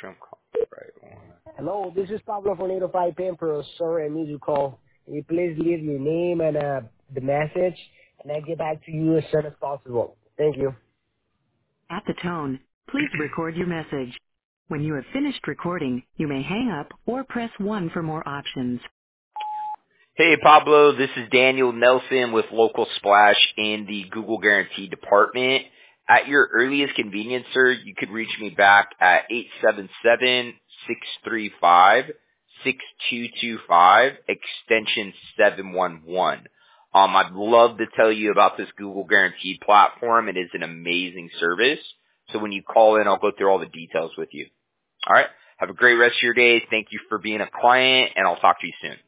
Right on. Hello, this is Pablo from 805 Pemper. Sorry, I missed your call. Can you please leave your name and the message, and I'll get back to you as soon as possible. Thank you. At the tone, please record your message. When you have finished recording, you may hang up or press 1 for more options. Hey, Pablo, this is Daniel Nelson with Local Splash in the Google Guarantee department. At your earliest convenience, sir, you could reach me back at 877-635-6225, extension 711. I'd love to tell you about this Google Guarantee platform. It is an amazing service. So when you call in, I'll go through all the details with you. All right. Have a great rest of your day. Thank you for being a client, and I'll talk to you soon.